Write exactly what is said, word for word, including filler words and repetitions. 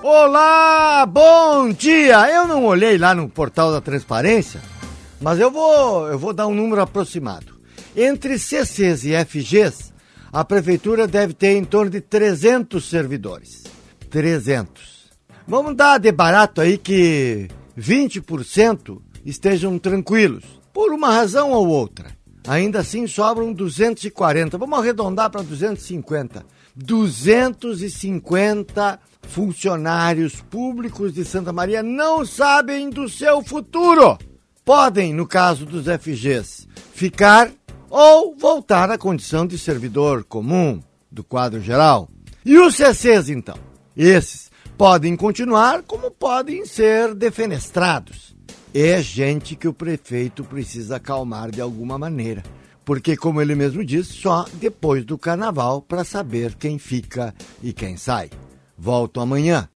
Olá, bom dia! Eu não olhei lá no portal da transparência, mas eu vou, eu vou dar um número aproximado. Entre C Cs e F Gs, a prefeitura deve ter em torno de trezentos servidores. trezentos. Vamos dar de barato aí que vinte por cento estejam tranquilos, por uma razão ou outra. Ainda assim sobram duzentos e quarenta. Vamos arredondar para duzentos e cinquenta. duzentos e cinquenta funcionários públicos de Santa Maria não sabem do seu futuro. Podem, no caso dos F Gs, ficar ou voltar à condição de servidor comum do quadro geral. E os C Cs, então? Esses podem continuar como podem ser defenestrados. É gente que o prefeito precisa acalmar de alguma maneira. Porque, como ele mesmo disse, só depois do carnaval para saber quem fica e quem sai. Volto amanhã.